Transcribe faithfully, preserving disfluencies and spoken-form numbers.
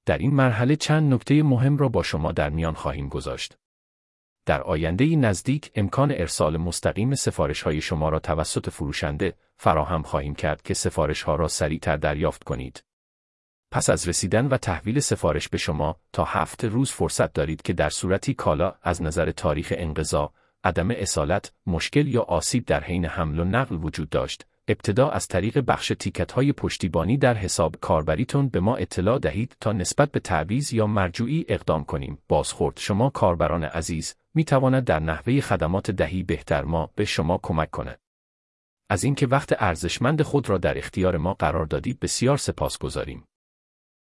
در این مرحله چند نکته مهم را با شما در میان خواهیم گذاشت. در آینده نزدیک امکان ارسال مستقیم سفارش‌های شما را توسط فروشنده فراهم خواهیم کرد که سفارش‌ها را سریعتر دریافت کنید. پس از رسیدن و تحویل سفارش به شما تا هفت روز فرصت دارید که در صورتی کالا از نظر تاریخ انقضا، عدم اصالت، مشکل یا آسیب در حین حمل و نقل وجود داشت، ابتدا از طریق بخش تیکت‌های پشتیبانی در حساب کاربریتون به ما اطلاع دهید تا نسبت به تعویض یا مرجوعی اقدام کنیم. بازخورد شما کاربران عزیز می‌تواند در نحوه خدمات دهی بهتر ما به شما کمک کند. از اینکه وقت ارزشمند خود را در اختیار ما قرار دادید بسیار سپاسگزاریم.